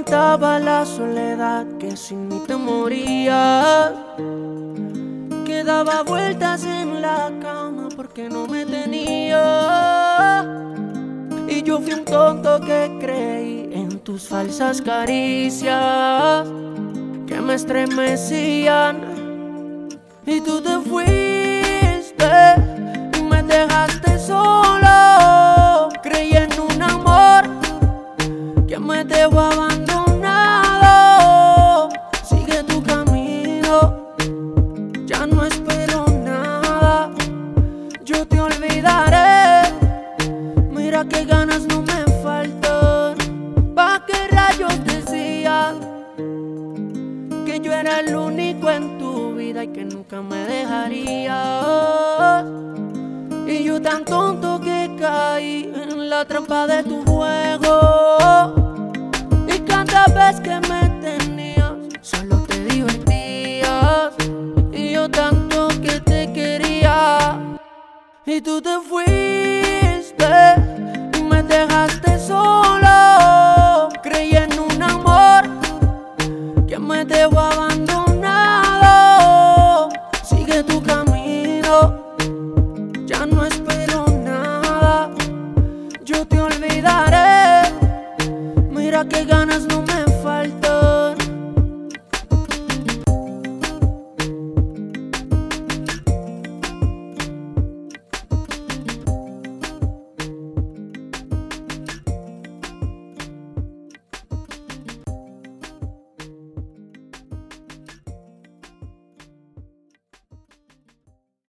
aguantaba la soledad, que sin mí te morías, que daba vueltas en la cama porque no me tenía. Y yo fui un tonto que creí en tus falsas caricias que me estremecían. Y tú te fuiste y me dejaste solo. Creí en un amor que me dejó abandonado. Sigue tu camino, ya no espero nada. Yo te olvidaré, mira que ganas no me faltan. ¿Pa' qué rayos decías que yo era el único en tu vida y que nunca me dejarías? Y yo tan tonto que caí en la trampa de tu juego. Y cada vez que me tenías, solo te divertías. Y yo tanto que te quería. Y tú te fuiste y me dejaste solo. Creí en un amor que me dejó abandonado. Sigue tu camino, ya no espero nada. Yo te olvidaré, mira que ganas no me faltan.